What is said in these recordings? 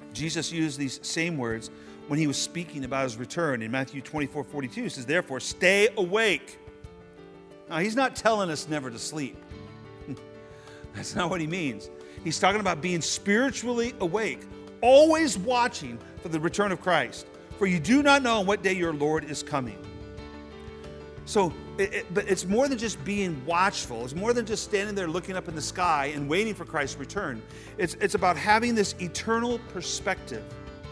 Jesus used these same words when he was speaking about his return. In Matthew 24:42, he says, therefore, stay awake. Now, he's not telling us never to sleep. That's not what he means. He's talking about being spiritually awake, always watching for the return of Christ. For you do not know on what day your Lord is coming. So, but it's more than just being watchful. It's more than just standing there looking up in the sky and waiting for Christ's return. It's about having this eternal perspective.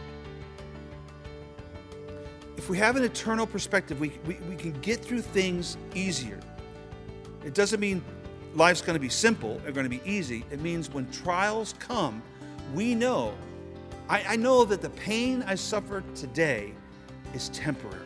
If we have an eternal perspective, we can get through things easier. It doesn't mean life's going to be simple or going to be easy. It means when trials come, we know. I know that the pain I suffer today is temporary.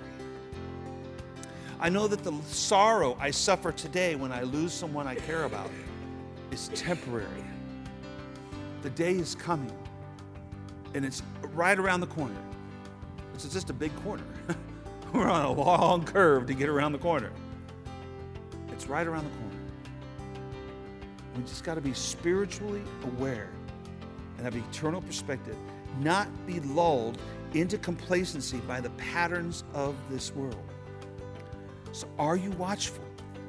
I know that the sorrow I suffer today when I lose someone I care about is temporary. The day is coming, and it's right around the corner. It's just a big corner. We're on a long curve to get around the corner. It's right around the corner. We just got to be spiritually aware and have an eternal perspective, not be lulled into complacency by the patterns of this world. So are you watchful?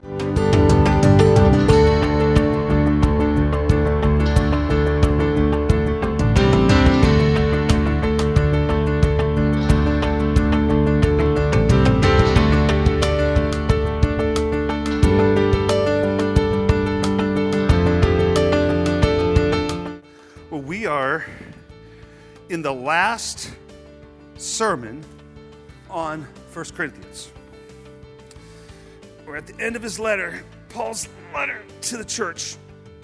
Well, we are in the last sermon on 1 Corinthians. We're at the end of his letter, Paul's letter to the church.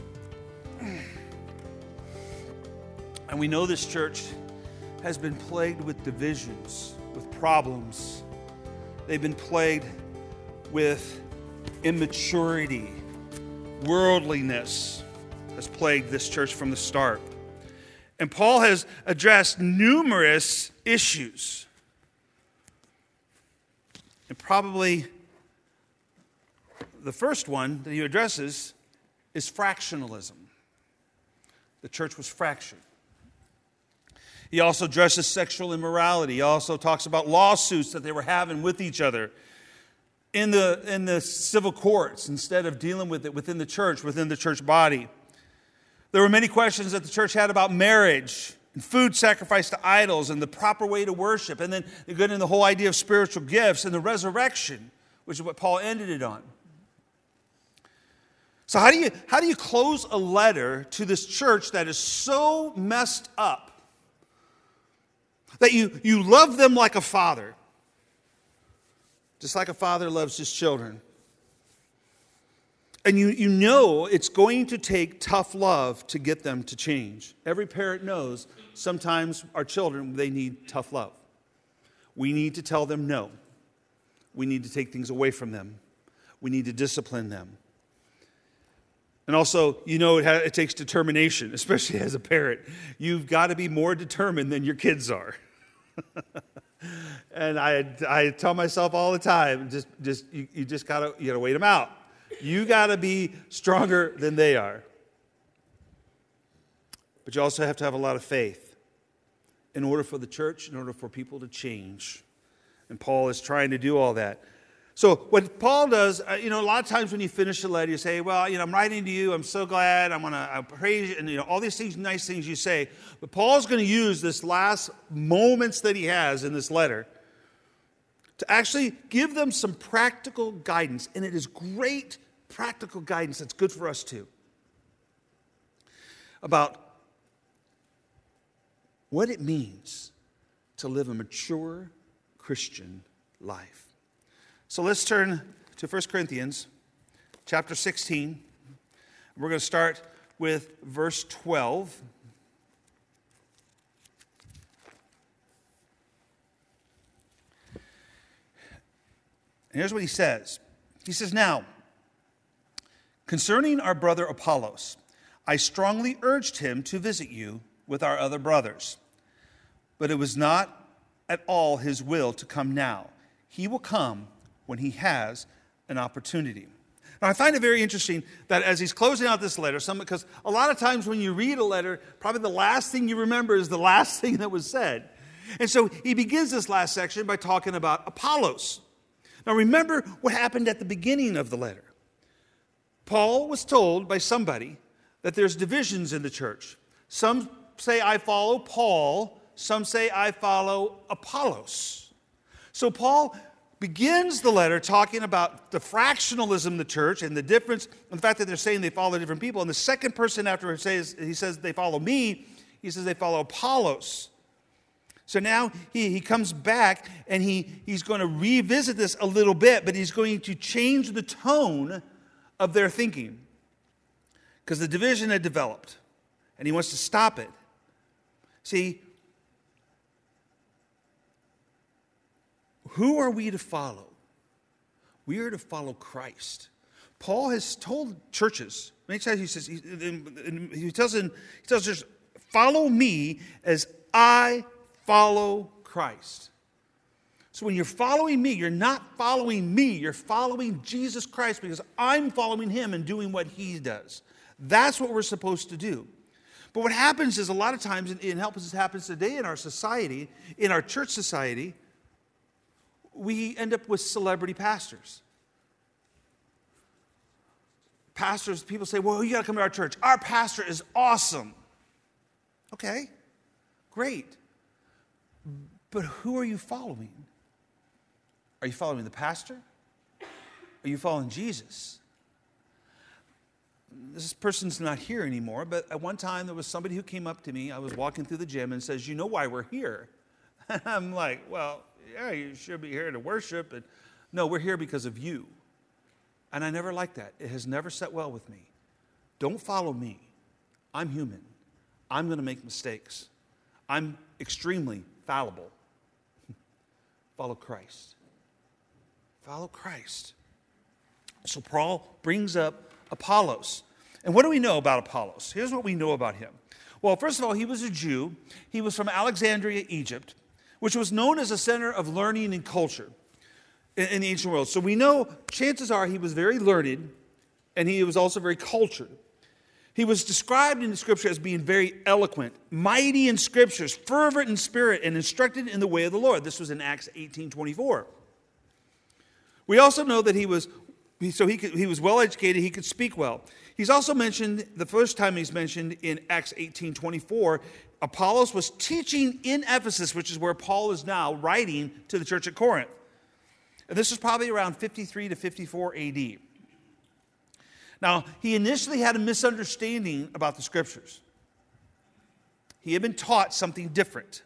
And we know this church has been plagued with divisions, with problems. They've been plagued with immaturity. Worldliness has plagued this church from the start. And Paul has addressed numerous issues. And probably the first one that he addresses is fractionalism. The church was fractured. He also addresses sexual immorality. He also talks about lawsuits that they were having with each other in the civil courts instead of dealing with it within the church body. There were many questions that the church had about marriage and food sacrificed to idols and the proper way to worship. And then they get into the whole idea of spiritual gifts and the resurrection, which is what Paul ended it on. So how do you close a letter to this church that is so messed up that you love them like a father, just like a father loves his children? And you know it's going to take tough love to get them to change. Every parent knows sometimes our children, they need tough love. We need to tell them no. We need to take things away from them. We need to discipline them. And also, it takes determination, especially as a parent. You've got to be more determined than your kids are. And I tell myself all the time, you just gotta wait them out. You gotta be stronger than they are. But you also have to have a lot of faith in order for the church, in order for people to change. And Paul is trying to do all that. So what Paul does, a lot of times when you finish a letter, you say, well, I'm writing to you. I'm so glad. I praise you. And, all these things, nice things you say. But Paul's going to use this last moments that he has in this letter to actually give them some practical guidance. And it is great practical guidance that's good for us too. About what it means to live a mature Christian life. So let's turn to 1 Corinthians chapter 16. We're going to start with verse 12. And here's what he says. He says, now, concerning our brother Apollos, I strongly urged him to visit you with our other brothers, but it was not at all his will to come now. He will come when he has an opportunity. Now, I find it very interesting that as he's closing out this letter, because a lot of times when you read a letter, probably the last thing you remember is the last thing that was said. And so he begins this last section by talking about Apollos. Now, remember what happened at the beginning of the letter. Paul was told by somebody that there's divisions in the church. Some say, I follow Paul. Some say, I follow Apollos. So Paul begins the letter talking about the fractionalism of the church and the difference, in the fact that they're saying they follow different people. And the second person after he says they follow me, he says they follow Apollos. So now he comes back and he's going to revisit this a little bit, but he's going to change the tone of their thinking because the division had developed and he wants to stop it. See, who are we to follow? We are to follow Christ. Paul has told churches, many times he tells churches, follow me as I follow Christ. So when you're following me, you're not following me, you're following Jesus Christ because I'm following him and doing what he does. That's what we're supposed to do. But what happens is a lot of times, and happens today in our society, in our church society, we end up with celebrity pastors. Pastors, people say, well, you got to come to our church. Our pastor is awesome. Okay, great. But who are you following? Are you following the pastor? Are you following Jesus? This person's not here anymore, but at one time there was somebody who came up to me. I was walking through the gym and says, you know why we're here? And I'm like, well, yeah, you should be here to worship. And no, we're here because of you. And I never liked that. It has never sat well with me. Don't follow me. I'm human. I'm going to make mistakes. I'm extremely fallible. Follow Christ. Follow Christ. So Paul brings up Apollos. And what do we know about Apollos? Here's what we know about him. Well, first of all, he was a Jew. He was from Alexandria, Egypt, which was known as a center of learning and culture in the ancient world. So we know, chances are, he was very learned, and he was also very cultured. He was described in the Scripture as being very eloquent, mighty in Scriptures, fervent in spirit, and instructed in the way of the Lord. This was in Acts 18:24. We also know that he was well educated, he could speak well. He's also mentioned, the first time he's mentioned in Acts 18:24, Apollos was teaching in Ephesus, which is where Paul is now writing to the church at Corinth. And this was probably around 53 to 54 AD. Now, he initially had a misunderstanding about the Scriptures. He had been taught something different.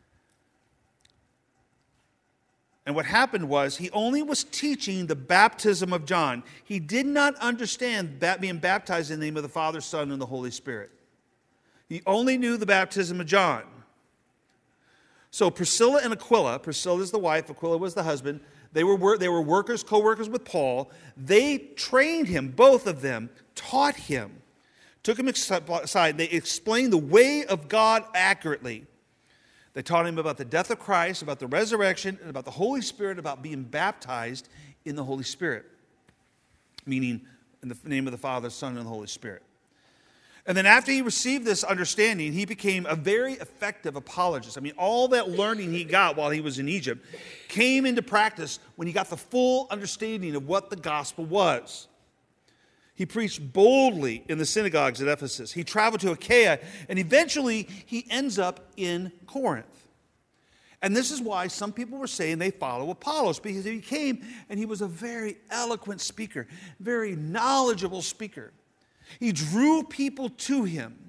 And what happened was he only was teaching the baptism of John. He did not understand being baptized in the name of the Father, Son, and the Holy Spirit. He only knew the baptism of John. So Priscilla and Aquila, Priscilla is the wife, Aquila was the husband. They were workers, co-workers with Paul. They trained him, both of them, taught him, took him aside. They explained the way of God accurately. They taught him about the death of Christ, about the resurrection, and about the Holy Spirit, about being baptized in the Holy Spirit, meaning in the name of the Father, Son, and the Holy Spirit. And then after he received this understanding, he became a very effective apologist. I mean, all that learning he got while he was in Egypt came into practice when he got the full understanding of what the gospel was. He preached boldly in the synagogues at Ephesus. He traveled to Achaia, and eventually he ends up in Corinth. And this is why some people were saying they follow Apollos, because he came and he was a very eloquent speaker, very knowledgeable speaker. He drew people to him.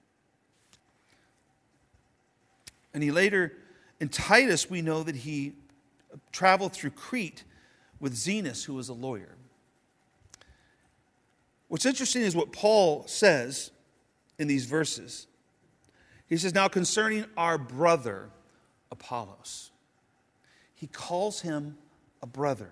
And he later, in Titus, we know that he traveled through Crete with Zenas, who was a lawyer. What's interesting is what Paul says in these verses. He says, now concerning our brother Apollos. He calls him a brother.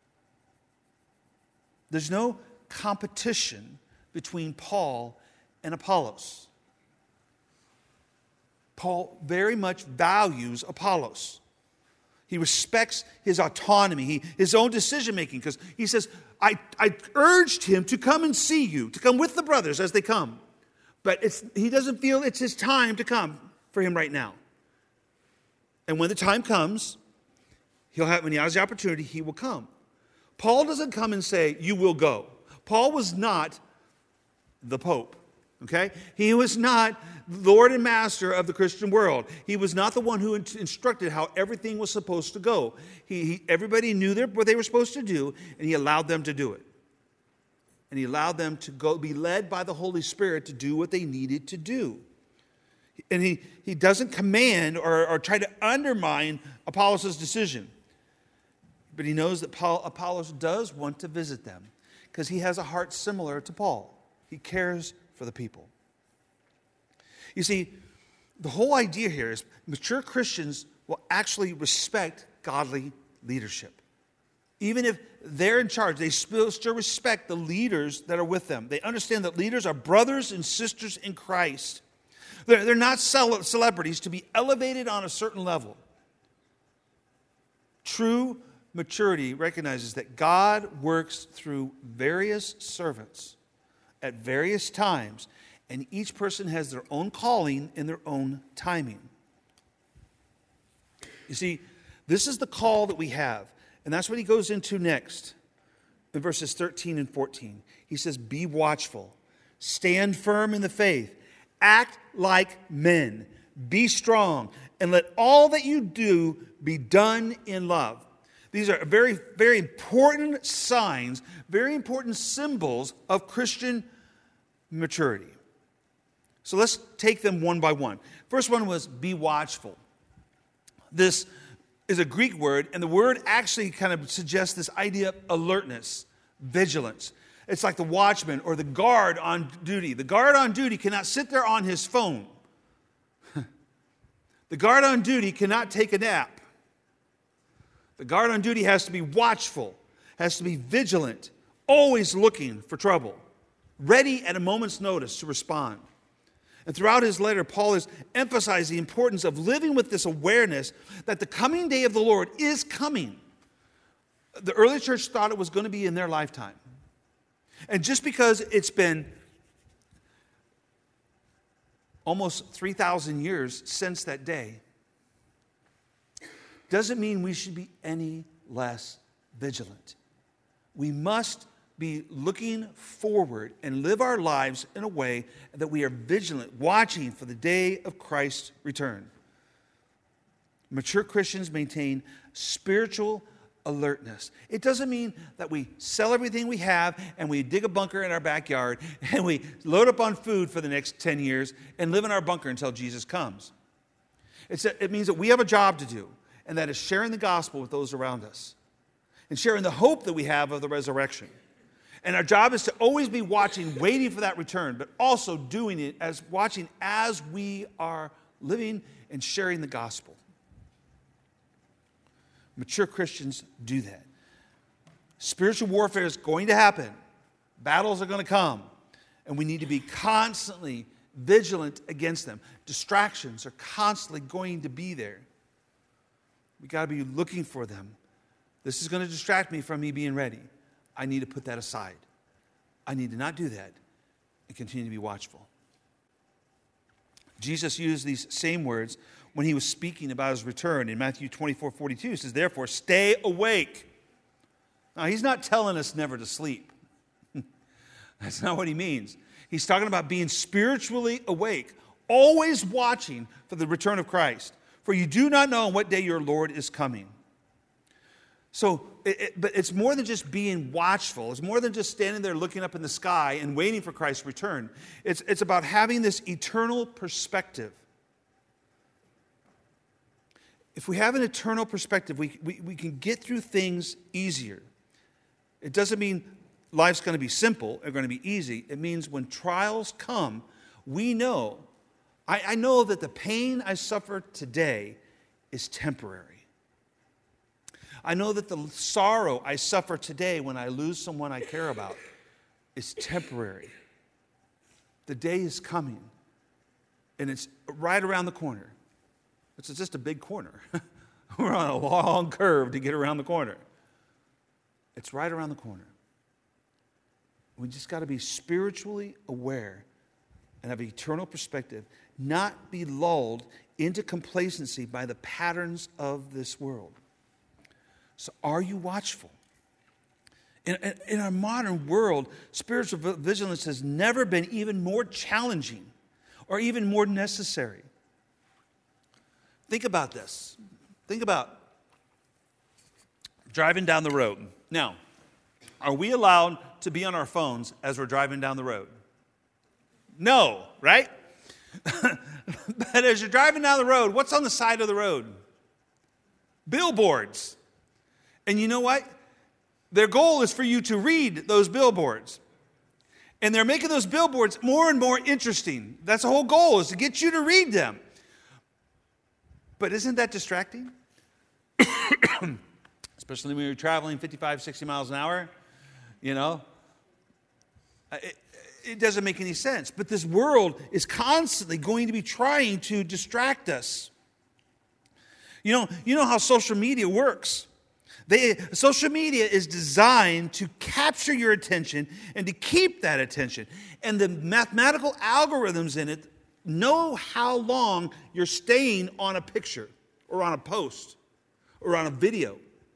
There's no competition between Paul and Apollos. Paul very much values Apollos. He respects his autonomy, his own decision-making, because he says, I urged him to come and see you, to come with the brothers as they come. But he doesn't feel it's his time to come for him right now. And when the time comes, when he has the opportunity, he will come. Paul doesn't come and say, you will go. Paul was not the Pope, okay? He was not Lord and Master of the Christian world. He was not the one who instructed how everything was supposed to go. Everybody knew what they were supposed to do, and he allowed them to do it. And he allowed them to go be led by the Holy Spirit to do what they needed to do. And he doesn't command or try to undermine Apollos' decision. But he knows that Apollos does want to visit them because he has a heart similar to Paul. He cares for the people. You see, the whole idea here is mature Christians will actually respect godly leadership. Even if they're in charge, they still respect the leaders that are with them. They understand that leaders are brothers and sisters in Christ. They're not celebrities to be elevated on a certain level. True maturity recognizes that God works through various servants at various times, and each person has their own calling and their own timing. You see, this is the call that we have, and that's what he goes into next in verses 13 and 14. He says, be watchful, stand firm in the faith, act like men, be strong, and let all that you do be done in love. These are very, very important signs, very important symbols of Christian maturity. So let's take them one by one. First one was be watchful. This is a Greek word, and the word actually kind of suggests this idea of alertness, vigilance. It's like the watchman or the guard on duty. The guard on duty cannot sit there on his phone. The guard on duty cannot take a nap. The guard on duty has to be watchful, has to be vigilant, always looking for trouble, ready at a moment's notice to respond. And throughout his letter, Paul has emphasized the importance of living with this awareness that the coming day of the Lord is coming. The early church thought it was going to be in their lifetime. And just because it's been almost 3,000 years since that day, doesn't mean we should be any less vigilant. We must be looking forward and live our lives in a way that we are vigilant, watching for the day of Christ's return. Mature Christians maintain spiritual alertness. It doesn't mean that we sell everything we have and we dig a bunker in our backyard and we load up on food for the next 10 years and live in our bunker until Jesus comes. It means that we have a job to do, and that is sharing the gospel with those around us and sharing the hope that we have of the resurrection. And our job is to always be watching, waiting for that return, but also doing it watching as we are living and sharing the gospel. Mature Christians do that. Spiritual warfare is going to happen. Battles are going to come. And we need to be constantly vigilant against them. Distractions are constantly going to be there. We got to be looking for them. This is going to distract me from me being ready. I need to put that aside. I need to not do that and continue to be watchful. Jesus used these same words when he was speaking about his return in Matthew 24:42. He says, therefore, stay awake. Now, he's not telling us never to sleep. That's not what he means. He's talking about being spiritually awake, always watching for the return of Christ. For you do not know on what day your Lord is coming. So, but it's more than just being watchful. It's more than just standing there looking up in the sky and waiting for Christ's return. It's about having this eternal perspective. If we have an eternal perspective, we can get through things easier. It doesn't mean life's going to be simple or going to be easy. It means when trials come, we know, I know that the pain I suffer today is temporary. I know that the sorrow I suffer today when I lose someone I care about is temporary. The day is coming, and it's right around the corner. It's just a big corner. we're on a long curve to get around the corner. It's right around the corner. We just got to be spiritually aware and have an eternal perspective, not be lulled into complacency by the patterns of this world. So are you watchful? In our modern world, spiritual vigilance has never been even more challenging or even more necessary. Think about this. Think about driving down the road. Now, are we allowed to be on our phones as we're driving down the road? No, right? But as you're driving down the road, what's on the side of the road? Billboards. And you know what? Their goal is for you to read those billboards. And they're making those billboards more and more interesting. That's the whole goal, is to get you to read them. But isn't that distracting? Especially when you're traveling 55, 60 miles an hour, you know. It doesn't make any sense. But this world is constantly going to be trying to distract us. You know how social media works. Social media is designed to capture your attention and to keep that attention. And the mathematical algorithms in it know how long you're staying on a picture or on a post or on a video.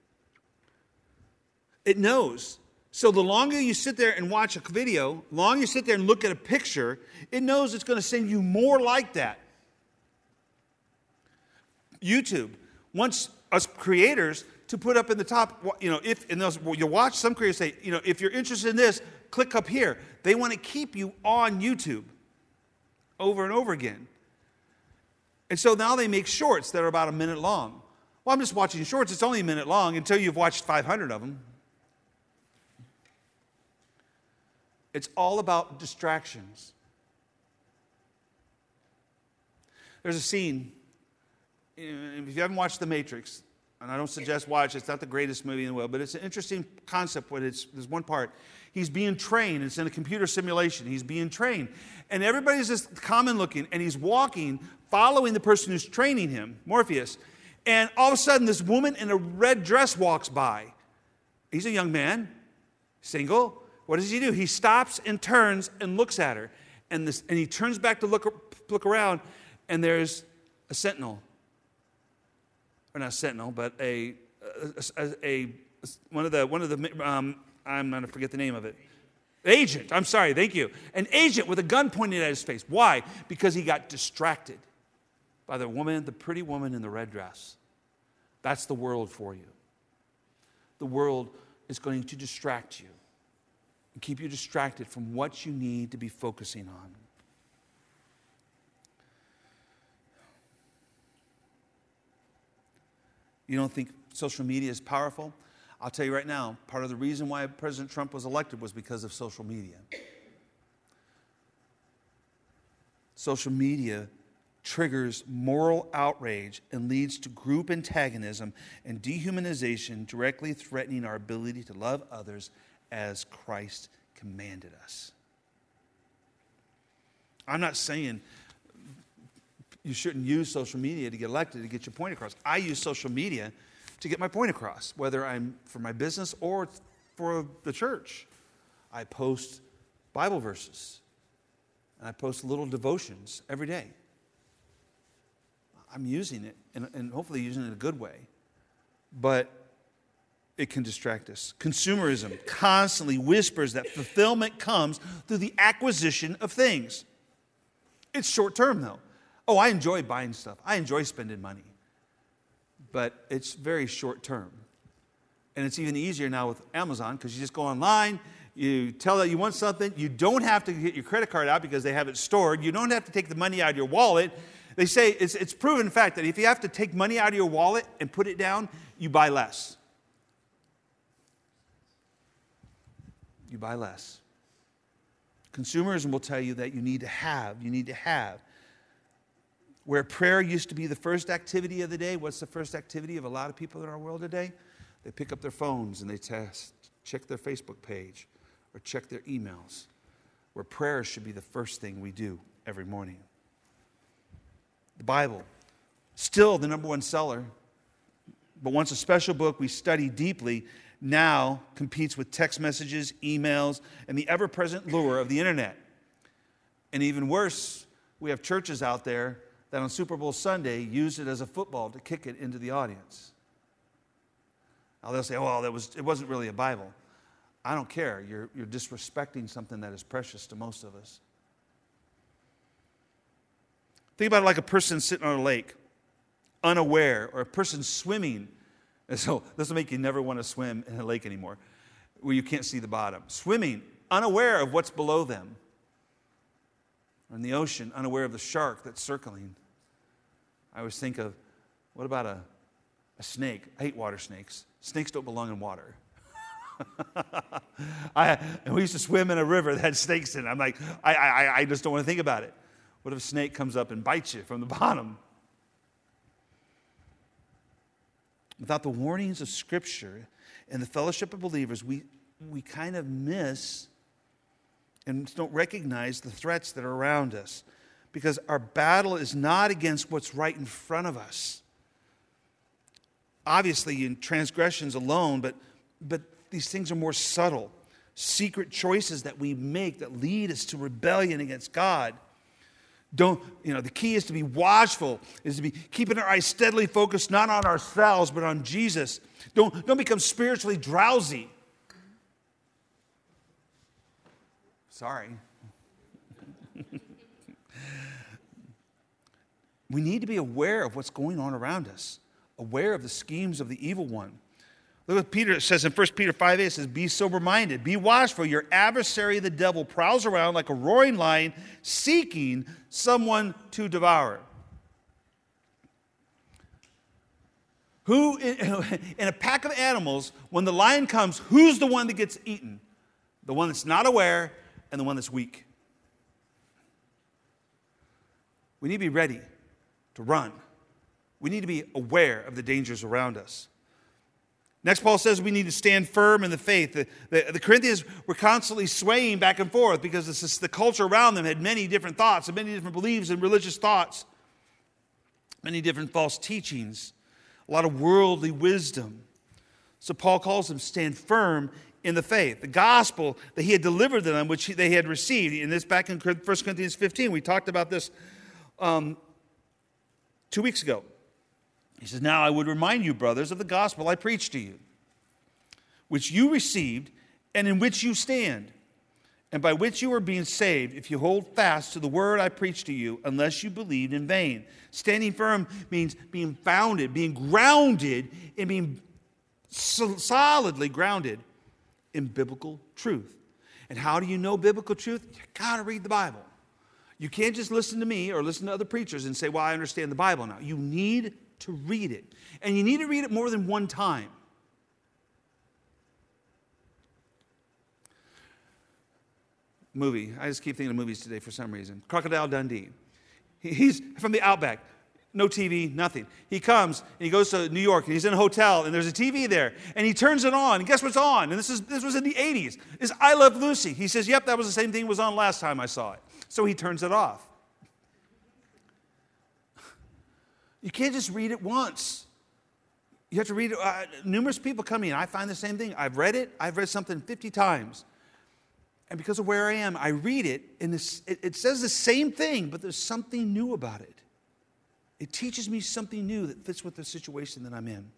It knows. So the longer you sit there and watch a video, the longer you sit there and look at a picture, it knows it's going to send you more like that. YouTube wants us creators to put up in the top, you'll watch some creators say, if you're interested in this, click up here. They want to keep you on YouTube over and over again. And so now they make shorts that are about a minute long. Well, I'm just watching shorts. It's only a minute long until you've watched 500 of them. It's all about distractions. There's a scene, if you haven't watched The Matrix, and I don't suggest watch it, it's not the greatest movie in the world, but it's an interesting concept. There's one part. He's being trained. It's in a computer simulation. He's being trained. And everybody's just common looking, and he's walking, following the person who's training him, Morpheus. And all of a sudden, this woman in a red dress walks by. He's a young man, single. What does he do? He stops and turns and looks at her. And he turns back to look around, and there's a sentinel. Or not sentinel, but one of the I'm going to forget the name of it. Agent. I'm sorry. Thank you. An agent with a gun pointed at his face. Why? Because he got distracted by the pretty woman in the red dress. That's the world for you. The world is going to distract you and keep you distracted from what you need to be focusing on. You don't think social media is powerful? I'll tell you right now, part of the reason why President Trump was elected was because of social media. Social media triggers moral outrage and leads to group antagonism and dehumanization, directly threatening our ability to love others as Christ commanded us. I'm not saying you shouldn't use social media to get elected, to get your point across. I use social media to get my point across, whether I'm for my business or for the church. I post Bible verses, and I post little devotions every day. I'm using it, and hopefully using it in a good way, but it can distract us. Consumerism constantly whispers that fulfillment comes through the acquisition of things. It's short term, though. Oh, I enjoy buying stuff. I enjoy spending money. But it's very short term. And it's even easier now with Amazon because you just go online, you tell that you want something. You don't have to get your credit card out because they have it stored. You don't have to take the money out of your wallet. They say it's proven fact that if you have to take money out of your wallet and put it down, you buy less. You buy less. Consumerism will tell you that you need to have. Where prayer used to be the first activity of the day, what's the first activity of a lot of people in our world today? They pick up their phones and they check their Facebook page or check their emails. Where prayer should be the first thing we do every morning. The Bible, still the number one seller. but once a special book we study deeply, now competes with text messages, emails, and the ever-present lure of the internet. And even worse, we have churches out there that on Super Bowl Sunday use it as a football to kick it into the audience. Now they'll say, well, it wasn't really a Bible. I don't care. You're disrespecting something that is precious to most of us. Think about it like a person sitting on a lake, unaware, or a person swimming. And so this will make you never want to swim in a lake anymore, where you can't see the bottom. Swimming, unaware of what's below them. Or in the ocean, unaware of the shark that's circling. I always think of, what about a snake? I hate water snakes. Snakes don't belong in water. And we used to swim in a river that had snakes in it. I'm like, I just don't want to think about it. What if a snake comes up and bites you from the bottom? Without the warnings of Scripture and the fellowship of believers, we kind of miss and don't recognize the threats that are around us. Because our battle is not against what's right in front of us. Obviously, in transgressions alone, but these things are more subtle. Secret choices that we make that lead us to rebellion against God. The key is to be watchful, is to be keeping our eyes steadily focused not on ourselves, but on Jesus. Don't become spiritually drowsy. Sorry. We need to be aware of what's going on around us, aware of the schemes of the evil one. Look what Peter says in 1 Peter 5:8, it says, be sober-minded, be watchful. Your adversary, the devil, prowls around like a roaring lion, seeking someone to devour. Who, in a pack of animals, when the lion comes, who's the one that gets eaten? The one that's not aware and the one that's weak. We need to be ready to run. We need to be aware of the dangers around us. Next, Paul says we need to stand firm in the faith. The Corinthians were constantly swaying back and forth because the culture around them had many different thoughts and many different beliefs and religious thoughts, many different false teachings, a lot of worldly wisdom. So Paul calls them stand firm in the faith. The gospel that he had delivered to them, which they had received. And this back in 1 Corinthians 15, we talked about this 2 weeks ago. He says, now I would remind you, brothers, of the gospel I preached to you, which you received and in which you stand, and by which you are being saved, if you hold fast to the word I preached to you, unless you believed in vain. Standing firm means being founded, being grounded, and being solidly grounded in biblical truth. And how do you know biblical truth? You got to read the Bible. You can't just listen to me or listen to other preachers and say, well, I understand the Bible now. You need to read it. And you need to read it more than one time. Movie. I just keep thinking of movies today for some reason. Crocodile Dundee. He's from the Outback. No TV, nothing. He comes and he goes to New York and he's in a hotel and there's a TV there. And he turns it on. And guess what's on? And this was in the 80s. It's I Love Lucy. He says, yep, that was the same thing that was on last time I saw it. So he turns it off. You can't just read it once. You have to read it. Numerous people come in. I find the same thing. I've read it. I've read something 50 times. And because of where I am, I read it, and it says the same thing, but there's something new about it. It teaches me something new that fits with the situation that I'm in.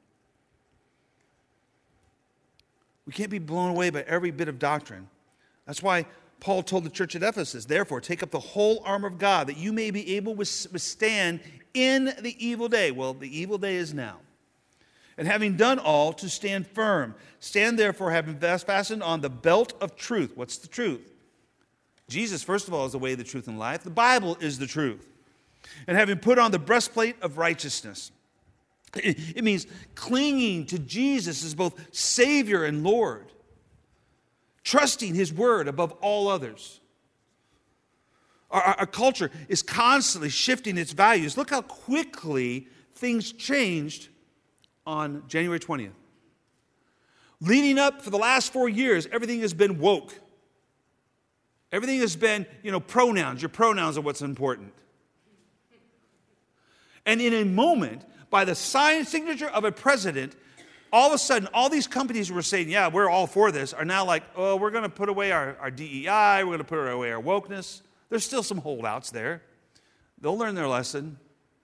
We can't be blown away by every bit of doctrine. That's why Paul told the church at Ephesus, therefore, take up the whole armor of God, that you may be able to withstand in the evil day. Well, the evil day is now. And having done all, to stand firm. Stand therefore, having fastened on the belt of truth. What's the truth? Jesus, first of all, is the way, the truth, and life. The Bible is the truth. And having put on the breastplate of righteousness. It means clinging to Jesus as both Savior and Lord. Trusting His word above all others. Our culture is constantly shifting its values. Look how quickly things changed on January 20th. Leading up for the last 4 years, everything has been woke. Everything has been, pronouns. Your pronouns are what's important. And in a moment, by the sign signature of a president, all of a sudden, all these companies who were saying, yeah, we're all for this, are now like, oh, we're going to put away our DEI, we're going to put away our wokeness. There's still some holdouts there. They'll learn their lesson.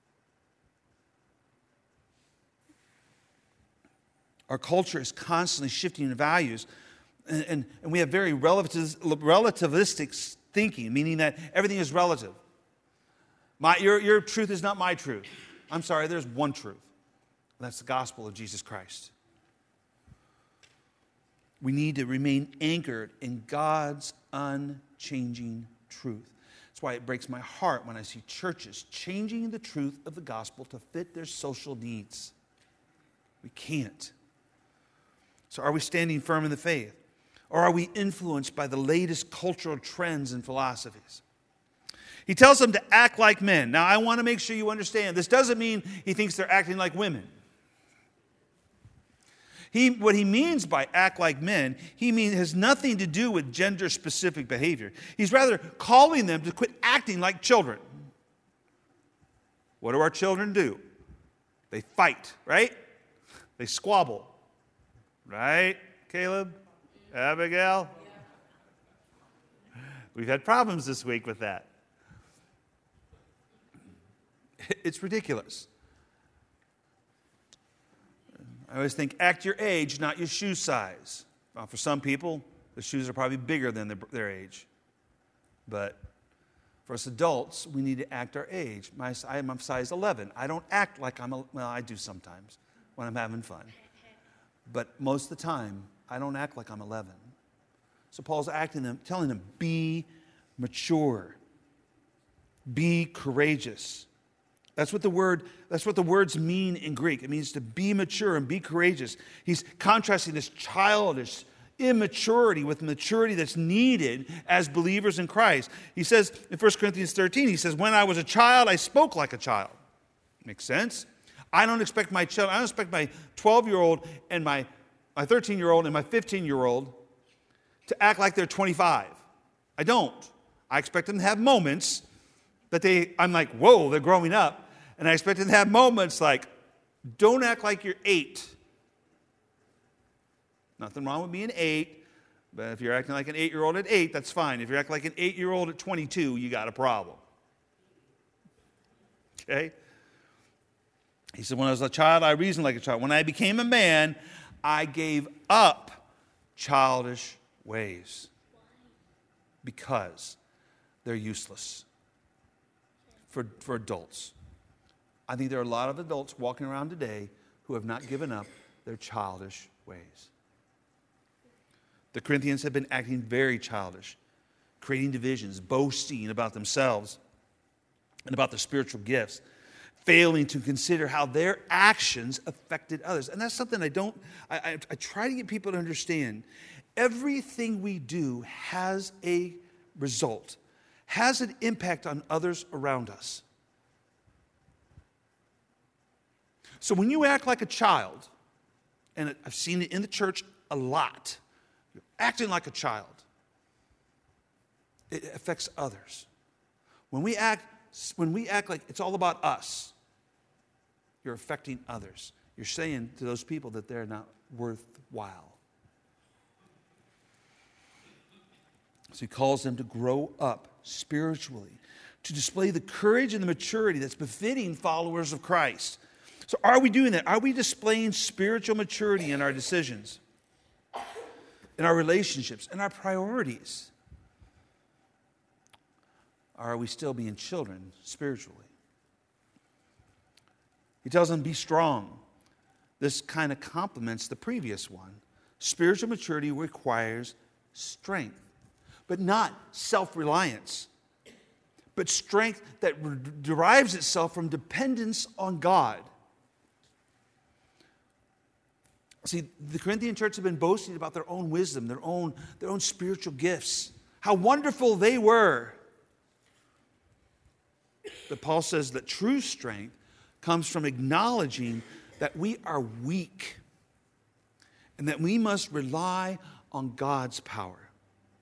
Our culture is constantly shifting in values, and we have very relativistic thinking, meaning that everything is relative. Your truth is not my truth. I'm sorry, there's one truth. That's the gospel of Jesus Christ. We need to remain anchored in God's unchanging truth. That's why it breaks my heart when I see churches changing the truth of the gospel to fit their social needs. We can't. So are we standing firm in the faith? Or are we influenced by the latest cultural trends and philosophies? He tells them to act like men. Now, I want to make sure you understand. This doesn't mean he thinks they're acting like women. What he means by act like men, has nothing to do with gender-specific behavior. He's rather calling them to quit acting like children. What do our children do? They fight, right? They squabble. Right, Caleb? Abigail? We've had problems this week with that. It's ridiculous. I always think, act your age, not your shoe size. Well, for some people, the shoes are probably bigger than their age. But for us adults, we need to act our age. I'm size 11. I don't act like well, I do sometimes when I'm having fun. But most of the time, I don't act like I'm 11. So Paul's telling them, be mature. Be courageous. That's what the words mean in Greek. It means to be mature and be courageous. He's contrasting this childish immaturity with maturity that's needed as believers in Christ. He says in 1 Corinthians 13, he says, when I was a child, I spoke like a child. Makes sense? I don't expect my 12-year-old and my 13-year-old and my 15-year-old to act like they're 25. I don't. I expect them to have moments that I'm like, whoa, they're growing up. And I expect them to have moments like, don't act like you're 8. Nothing wrong with being 8, but if you're acting like an 8-year-old at 8, that's fine. If you're acting like an 8-year-old at 22, you got a problem. Okay? He said, when I was a child, I reasoned like a child. When I became a man, I gave up childish ways because they're useless for adults. I think there are a lot of adults walking around today who have not given up their childish ways. The Corinthians have been acting very childish, creating divisions, boasting about themselves and about their spiritual gifts, failing to consider how their actions affected others. And that's something I try to get people to understand. Everything we do has a result, has an impact on others around us. So when you act like a child, and I've seen it in the church a lot, you're acting like a child, it affects others. When we act like it's all about us, you're affecting others. You're saying to those people that they're not worthwhile. So he calls them to grow up spiritually, to display the courage and the maturity that's befitting followers of Christ. So are we doing that? Are we displaying spiritual maturity in our decisions, in our relationships, in our priorities? Or are we still being children spiritually? He tells them, be strong. This kind of complements the previous one. Spiritual maturity requires strength, but not self-reliance, but strength that derives itself from dependence on God. See, the Corinthian church have been boasting about their own wisdom, their own spiritual gifts, how wonderful they were. But Paul says that true strength comes from acknowledging that we are weak and that we must rely on God's power.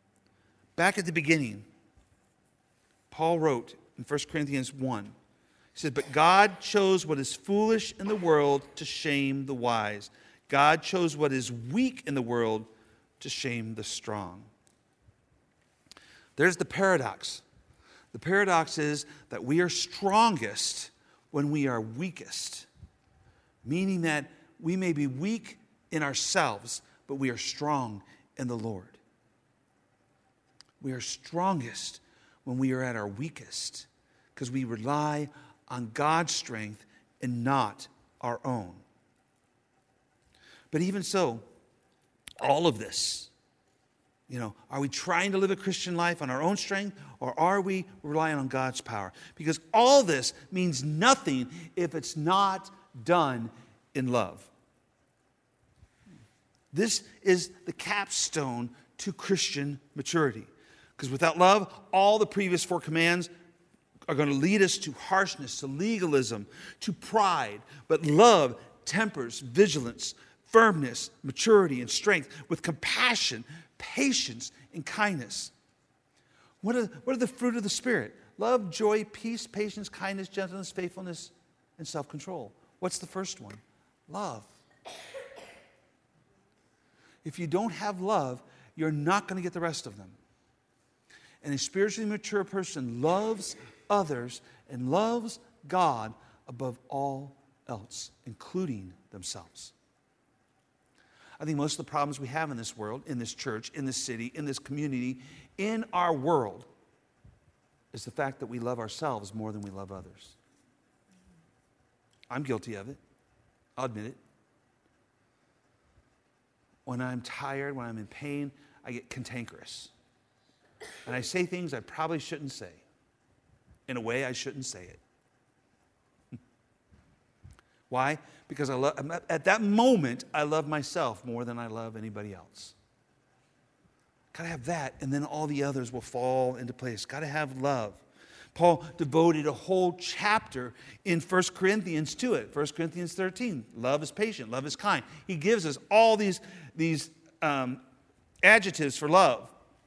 Back at the beginning, Paul wrote in 1 Corinthians 1, He says, but God chose what is foolish in the world to shame the wise. God chose what is weak in the world to shame the strong. There's the paradox. The paradox is that we are strongest when we are weakest, meaning that we may be weak in ourselves, but we are strong in the Lord. We are strongest when we are at our weakest, because we rely on God's strength and not our own. But even so, all of this, are we trying to live a Christian life on our own strength, or are we relying on God's power? Because all this means nothing if it's not done in love. This is the capstone to Christian maturity. Because without love, all the previous 4 commands are going to lead us to harshness, to legalism, to pride. But love tempers vigilance, firmness, maturity, and strength with compassion, patience, and kindness. What are the fruit of the Spirit? Love, joy, peace, patience, kindness, gentleness, faithfulness, and self-control. What's the first one? Love. If you don't have love, you're not going to get the rest of them. And a spiritually mature person loves others and loves God above all else, including themselves. I think most of the problems we have in this world, in this church, in this city, in this community, in our world, is the fact that we love ourselves more than we love others. I'm guilty of it. I'll admit it. When I'm tired, when I'm in pain, I get cantankerous. And I say things I probably shouldn't say. In a way I shouldn't say it. Why? Because at that moment, I love myself more than I love anybody else. Got to have that, and then all the others will fall into place. Got to have love. Paul devoted a whole chapter in 1 Corinthians to it. 1 Corinthians 13. Love is patient. Love is kind. He gives us all these adjectives for love.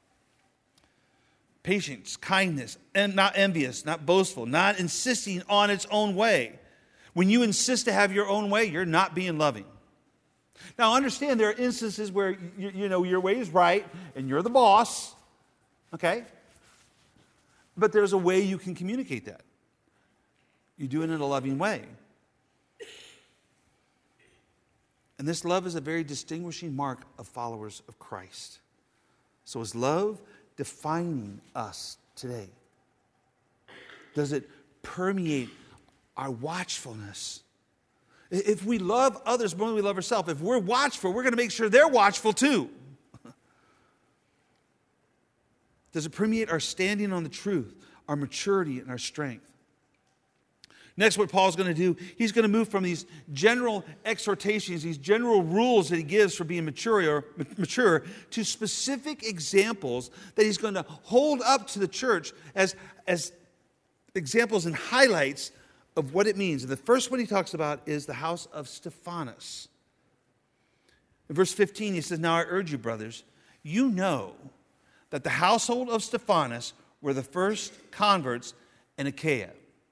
Patience, kindness, and not envious, not boastful, not insisting on its own way. When you insist to have your own way, you're not being loving. Now, understand there are instances where your way is right and you're the boss, okay? But there's a way you can communicate that. You do it in a loving way. And this love is a very distinguishing mark of followers of Christ. So is love defining us today? Does it permeate our watchfulness? If we love others more than we love ourselves, if we're watchful, we're going to make sure they're watchful too. Does it permeate our standing on the truth, our maturity, and our strength? Next, what Paul's going to do, he's going to move from these general exhortations, these general rules that he gives for being mature, to specific examples that he's going to hold up to the church as examples and highlights of what it means. And the first one he talks about is the house of Stephanas. In verse 15, he says, "Now I urge you, brothers, you know that the household of Stephanas were the first converts in Achaia,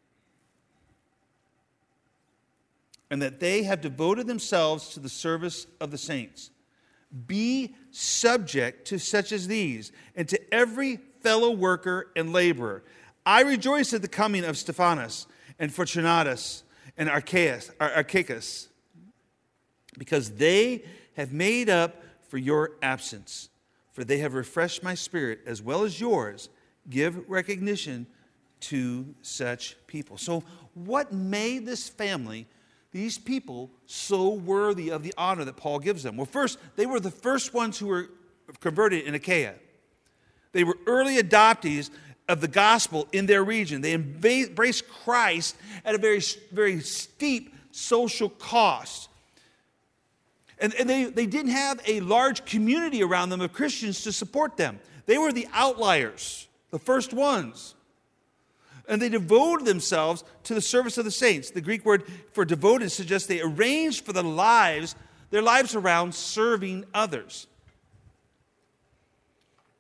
and that they have devoted themselves to the service of the saints. Be subject to such as these, and to every fellow worker and laborer. I rejoice at the coming of Stephanas and Fortunatus and Archicus, because they have made up for your absence. For they have refreshed my spirit as well as yours. Give recognition to such people." So what made this family, these people, so worthy of the honor that Paul gives them? Well, first, they were the first ones who were converted in Achaia. They were early adoptees of the gospel in their region. They embraced Christ at a very, very steep social cost. And they didn't have a large community around them of Christians to support them. They were the outliers, the first ones. And they devoted themselves to the service of the saints. The Greek word for devoted suggests they arranged for their lives around serving others.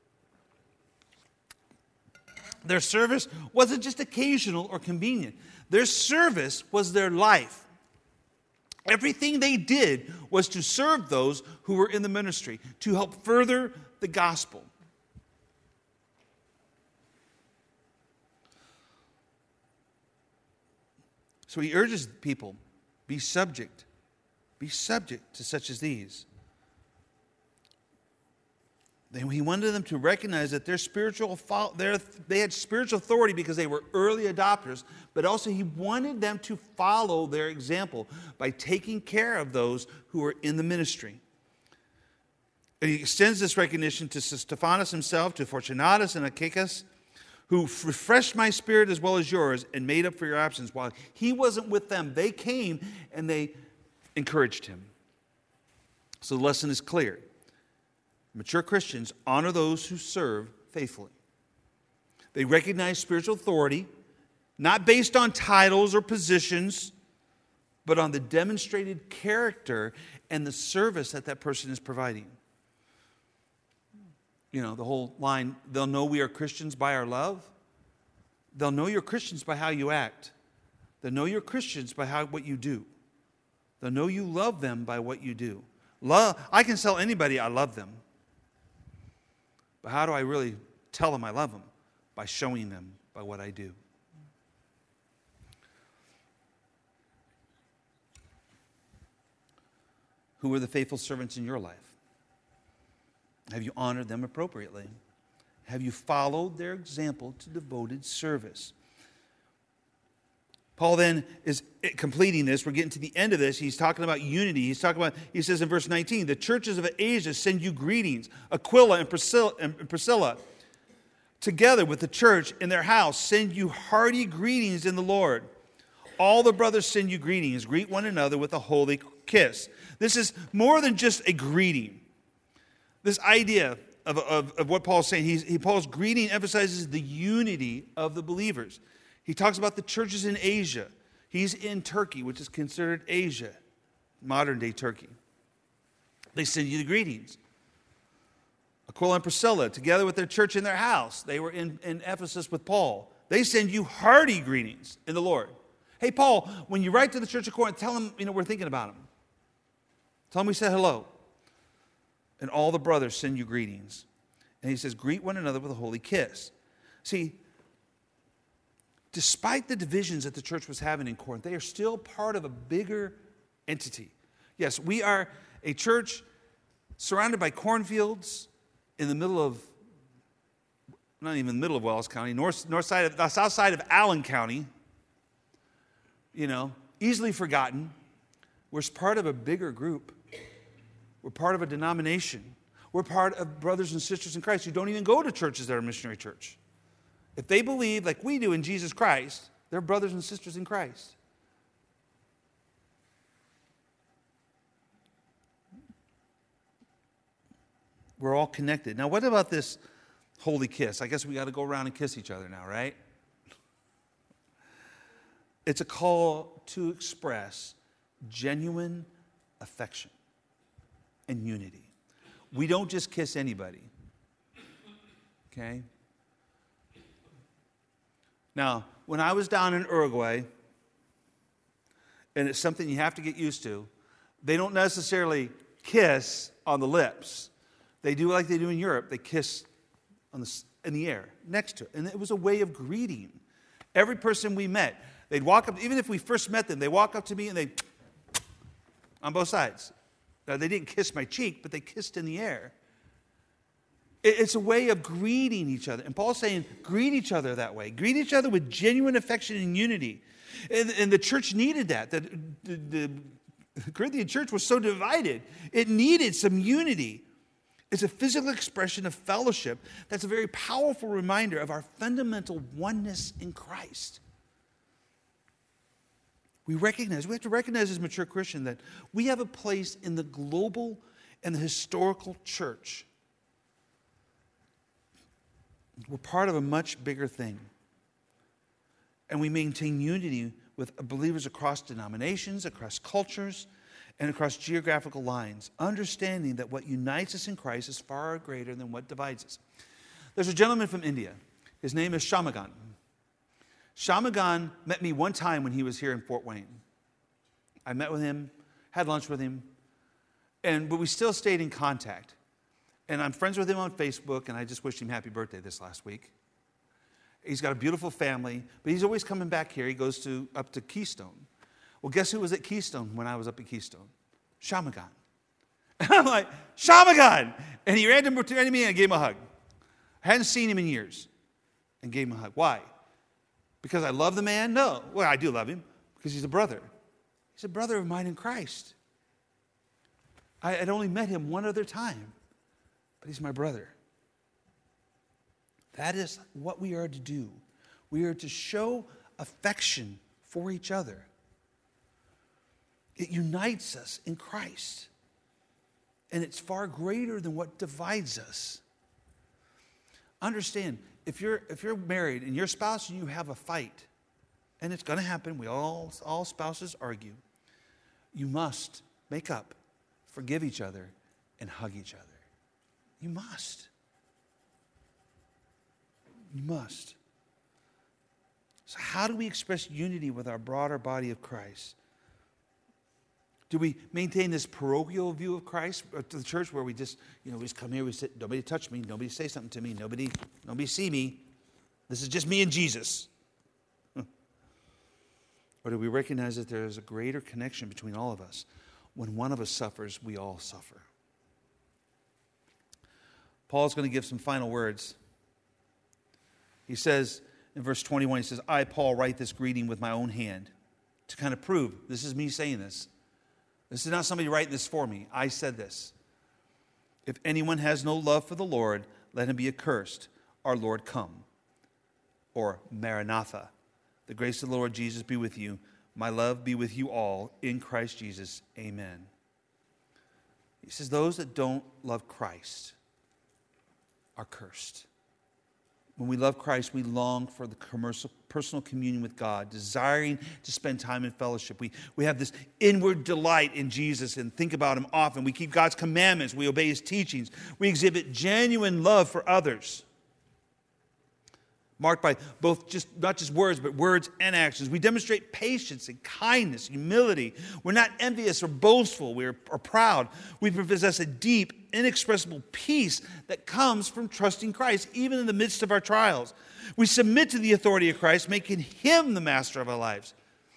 Their service wasn't just occasional or convenient. Their service was their life. Everything they did was to serve those who were in the ministry, to help further the gospel. So he urges people, be subject to such as these. Then he wanted them to recognize that they had spiritual authority because they were early adopters, but also he wanted them to follow their example by taking care of those who were in the ministry. And he extends this recognition to Stephanas himself, to Fortunatus and Achaicus, who refreshed my spirit as well as yours and made up for your absence. While he wasn't with them, they came and they encouraged him. So the lesson is clear. Mature Christians honor those who serve faithfully. They recognize spiritual authority, not based on titles or positions, but on the demonstrated character and the service that person is providing. You know, the whole line, they'll know we are Christians by our love. They'll know you're Christians by how you act. They'll know you're Christians by what you do. They'll know you love them by what you do. I can tell anybody I love them. But how do I really tell them I love them? By showing them by what I do. Who are the faithful servants in your life? Have you honored them appropriately? Have you followed their example to devoted service? Paul then is completing this. We're getting to the end of this. He's talking about unity. He says in verse 19, the churches of Asia send you greetings. Aquila and Priscilla, together with the church in their house, send you hearty greetings in the Lord. All the brothers send you greetings. Greet one another with a holy kiss. This is more than just a greeting. This idea of what Paul's saying, Paul's greeting emphasizes the unity of the believers. He talks about the churches in Asia. He's in Turkey, which is considered Asia, modern-day Turkey. They send you the greetings. Aquila and Priscilla, together with their church in their house, they were in Ephesus with Paul. They send you hearty greetings in the Lord. Hey, Paul, when you write to the church of Corinth, tell them, we're thinking about them. Tell them we said hello. And all the brothers send you greetings. And he says, greet one another with a holy kiss. See, despite the divisions that the church was having in Corinth, they are still part of a bigger entity. Yes, we are a church surrounded by cornfields in the middle of, not even the middle of Wells County, south side of Allen County, easily forgotten. We're part of a bigger group. We're part of a denomination. We're part of brothers and sisters in Christ who don't even go to churches that are missionary church. If they believe like we do in Jesus Christ, they're brothers and sisters in Christ. We're all connected. Now, what about this holy kiss? I guess we got to go around and kiss each other now, right? It's a call to express genuine affection and unity. We don't just kiss anybody. Okay? Now, when I was down in Uruguay, and it's something you have to get used to, they don't necessarily kiss on the lips. They do like they do in Europe. They kiss in the air next to it. And it was a way of greeting. Every person we met, they'd walk up, even if we first met them, they walk up to me and they, on both sides. Now, they didn't kiss my cheek, but they kissed in the air. It's a way of greeting each other. And Paul's saying, greet each other that way. Greet each other with genuine affection and unity. And the church needed that. The Corinthian church was so divided. It needed some unity. It's a physical expression of fellowship that's a very powerful reminder of our fundamental oneness in Christ. We have to recognize as mature Christians that we have a place in the global and the historical church. We're part of a much bigger thing. And we maintain unity with believers across denominations, across cultures, and across geographical lines, understanding that what unites us in Christ is far greater than what divides us. There's a gentleman from India. His name is Shamagan. Shamagan met me one time when he was here in Fort Wayne. I met with him, had lunch with him, but we still stayed in contact. And I'm friends with him on Facebook, and I just wished him happy birthday this last week. He's got a beautiful family, but he's always coming back here. He goes up to Keystone. Well, guess who was at Keystone when I was up at Keystone? Shamagan. And I'm like, Shamagan! And he ran to me and I gave him a hug. I hadn't seen him in years and gave him a hug. Why? Because I love the man? No. Well, I do love him because he's a brother. He's a brother of mine in Christ. I had only met him one other time, but he's my brother. That is what we are to do. We are to show affection for each other. It unites us in Christ. And it's far greater than what divides us. Understand, if you're married and your spouse and you have a fight, and it's going to happen, all spouses argue, you must make up, forgive each other, and hug each other. You must. You must. So how do we express unity with our broader body of Christ? Do we maintain this parochial view of Christ to the church where we just come here, we sit, nobody touch me, nobody say something to me, nobody see me. This is just me and Jesus. Or do we recognize that there is a greater connection between all of us? When one of us suffers, we all suffer. Paul's going to give some final words. He says in verse 21, he says, I, Paul, write this greeting with my own hand to kind of prove, this is me saying this. This is not somebody writing this for me. I said this. If anyone has no love for the Lord, let him be accursed. Our Lord come. Or Maranatha. The grace of the Lord Jesus be with you. My love be with you all in Christ Jesus. Amen. He says those that don't love Christ are cursed. When we love Christ, we long for the personal communion with God, desiring to spend time in fellowship. We have this inward delight in Jesus and think about Him often. We keep God's commandments. We obey His teachings. We exhibit genuine love for others, marked by not just words, but words and actions. We demonstrate patience and kindness, humility. We're not envious or boastful or proud. We possess a deep, inexpressible peace that comes from trusting Christ, even in the midst of our trials. We submit to the authority of Christ, making Him the master of our lives.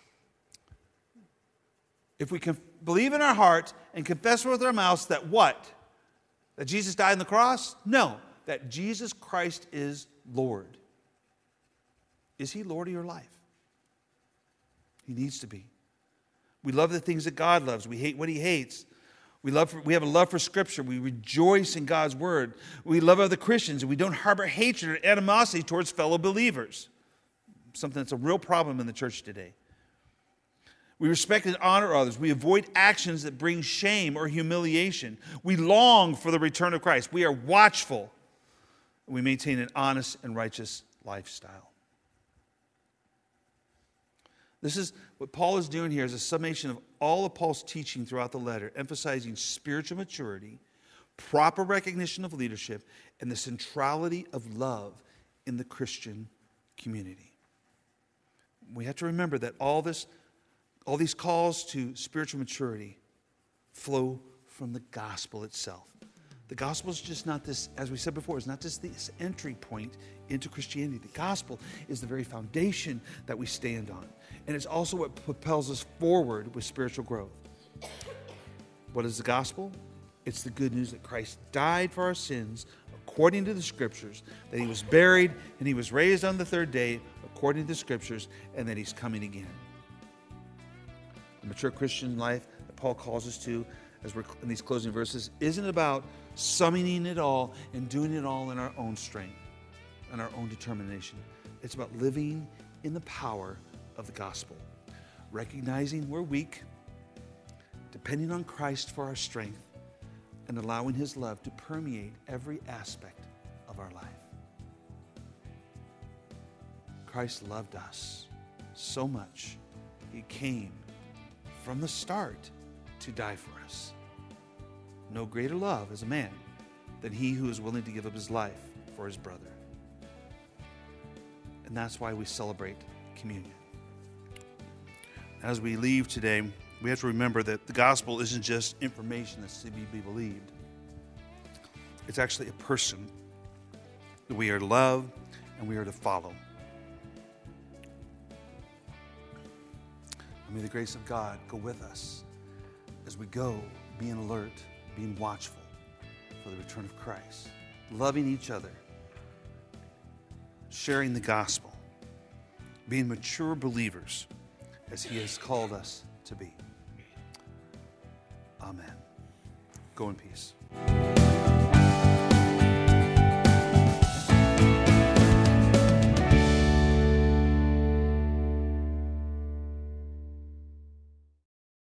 If we can believe in our heart and confess with our mouths that what? That Jesus died on the cross? No, that Jesus Christ is Lord. Is He Lord of your life? He needs to be. We love the things that God loves. We hate what He hates. We have a love for Scripture. We rejoice in God's Word. We love other Christians, and we don't harbor hatred or animosity towards fellow believers. Something that's a real problem in the church today. We respect and honor others. We avoid actions that bring shame or humiliation. We long for the return of Christ. We are watchful. We maintain an honest and righteous lifestyle. This is what Paul is doing here is a summation of all of Paul's teaching throughout the letter, emphasizing spiritual maturity, proper recognition of leadership, and the centrality of love in the Christian community. We have to remember that all these calls to spiritual maturity flow from the gospel itself. The gospel is just not this, as we said before, it's not just this entry point into Christianity. The gospel is the very foundation that we stand on. And it's also what propels us forward with spiritual growth. What is the gospel? It's the good news that Christ died for our sins according to the Scriptures, that He was buried and He was raised on the third day according to the Scriptures, and that He's coming again. The mature Christian life that Paul calls us to as we're in these closing verses isn't about summoning it all and doing it all in our own strength and our own determination. It's about living in the power of the gospel, recognizing we're weak, depending on Christ for our strength, and allowing His love to permeate every aspect of our life. Christ loved us so much, He came from the start to die for us. No greater love as a man than he who is willing to give up his life for his brother. And that's why we celebrate communion. As we leave today, we have to remember that the gospel isn't just information that's to be believed. It's actually a person that we are to love and we are to follow. And may the grace of God go with us as we go, being alert, being watchful for the return of Christ, loving each other, sharing the gospel, being mature believers as He has called us to be. Amen. Go in peace.